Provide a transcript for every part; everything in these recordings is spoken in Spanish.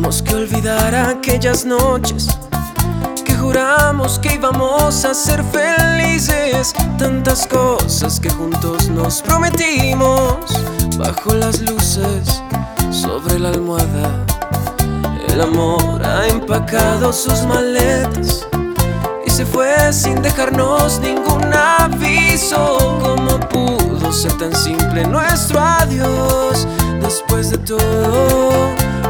Tenemos que olvidar aquellas noches que juramos que íbamos a ser felices. Tantas cosas que juntos nos prometimos. Bajo las luces, sobre la almohada, el amor ha empacado sus maletas y se fue sin dejarnos ningún aviso. ¿Cómo pudo ser tan simple nuestro adiós después de todo?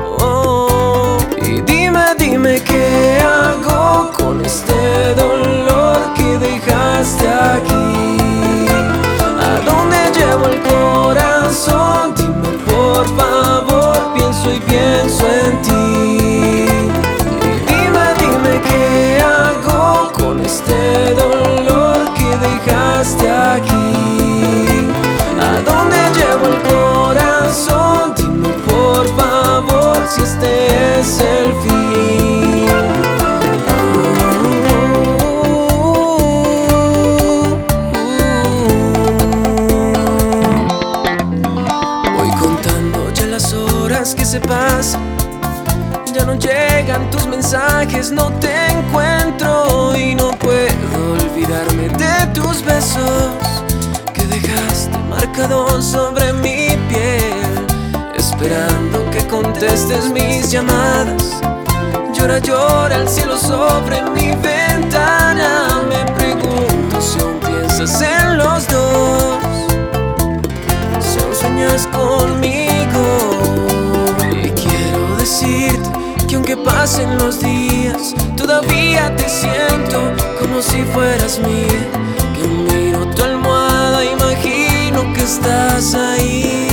Y dime qué hago con este dolor que dejaste aquí. ¿A dónde llevo el corazón? Dime por favor, pienso y pienso en ti. Y dime qué hago con este dolor que dejaste aquí. ¿A dónde llevo el corazón? Dime por favor si este es el fin. Voy contando ya las horas que se pasan. Ya no llegan tus mensajes, no te encuentro y no puedo olvidarme de tus besos que dejaste marcados sobre mi piel, esperando que contestes mis llamadas. Llora el cielo sobre mi ventana. Me pregunto si aún piensas en los dos, si aún sueñas conmigo. Y quiero decirte que aunque pasen los días, todavía te siento como si fueras mía. Que miro tu almohada, imagino que estás ahí.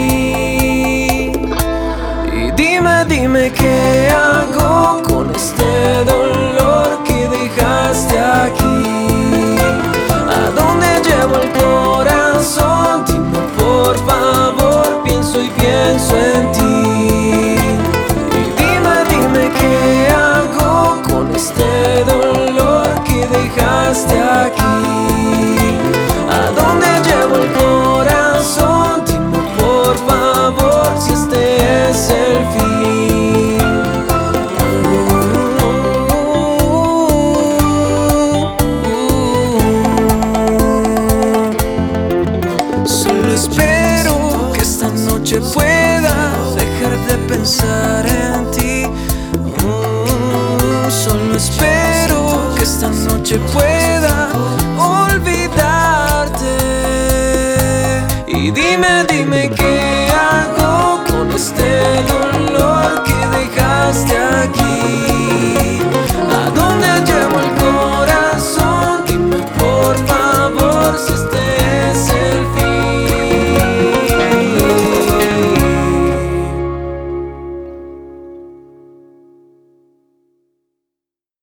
Y dime qué hago con este dolor que dejaste aquí. ¿A dónde llevo el corazón? Dime por favor, pienso y pienso en ti. Dime qué hago con este dolor que dejaste aquí. ¿A dónde llevo el corazón? Dime por favor si este es el fin. Solo espero que esta noche pueda dejar de pensar en ti. Solo espero que esta noche pueda olvidarte. Y dime qué hago con este dolor que dejaste aquí.